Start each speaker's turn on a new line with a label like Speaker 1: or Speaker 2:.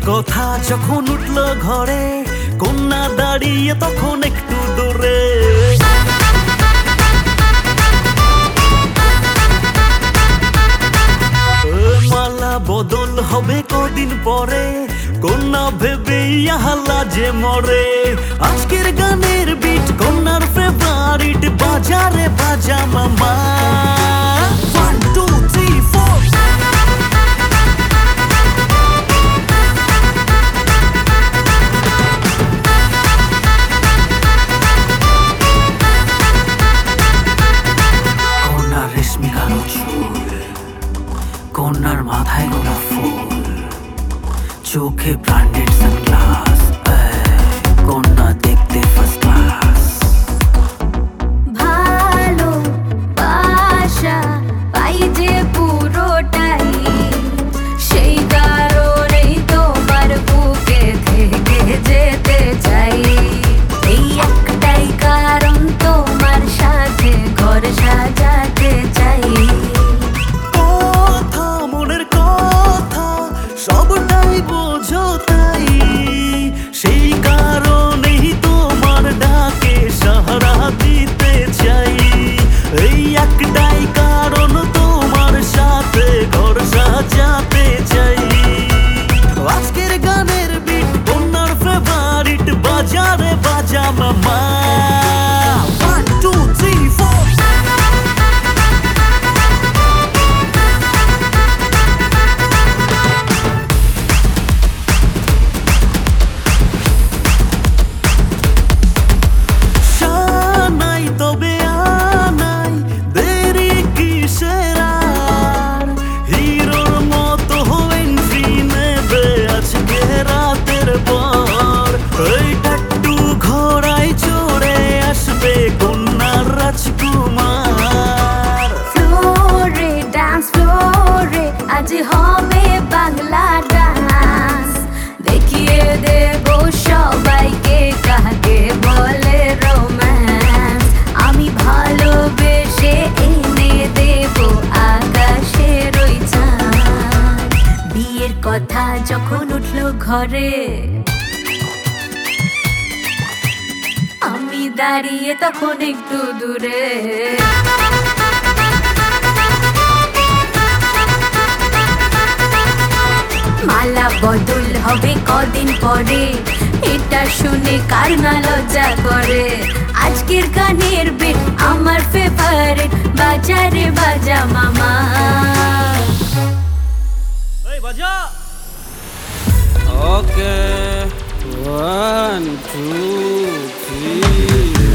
Speaker 1: কথা যখন উঠলো ঘরে, কন্যা দাঁড়িয়ে তখন একটু দূরে। মালা বদল হবে কদিন পরে, কন্যা ভেবে হাল্লা যে মরে। আজকের গানের বিট কন্যার ফেভারিট, বাজারে বাজা মামা। 1 2 3 4 কন্যার রেশমি কালো চুল, কন্যার মাথায় গোলাপ ফুল, চোখে ব্র্যান্ডেড সানগ্লাস, কন্যা দেখতে ফার্স্ট ক্লাস।
Speaker 2: ভালো বাসা পাই যে পুরোটাই, সেই কারণেই তোমার বুকে থেকে যেতে চাই। এই একটাই কারণ, তোমার সাথে ঘর সাজাতে চাই।
Speaker 1: কথা মনের কথা সবটাই বোঝো তাই, সেই কারণেই তোমার ডাকে সাহারা দিতে চাই। এই একটাই কারণ, তোমার সাথে ঘর সাজাতে চাই। আজকের গানের বিট কন্যার ফেভারিট, বাজারে বাজা মামা। 1 2 3 4 শানাই তবে আনাই, দেরি কিসের আর? হিরোর মতো এন্ট্রি নেবে আজকে রাতের পর। এই টাট্টু ঘোড়ায় চড়ে আসবে কন্যার রাজকুমার।
Speaker 2: ফ্লোরে ডান্স ফ্লোরে আজ হবে বাংলা ডান্স, দেখিয়ে দেব সবাইকে কাকে বলে রোম্যান্স। আমি ভালোবেসে এনে দেব আকাশের ওই চাঁদ। বিয়ের কথা যখন উঠলো ঘরে, আমি দাঁড়িয়ে তখন একটু দূরে। মালা বদল হবে কদিন পরে, এটা শুনে কার না লজ্জা করে। আজকের গানের বিট আমার ফেভারিট, বাজারে বাজা মামা।
Speaker 1: এই বাজা।
Speaker 3: Okay, 1 2 3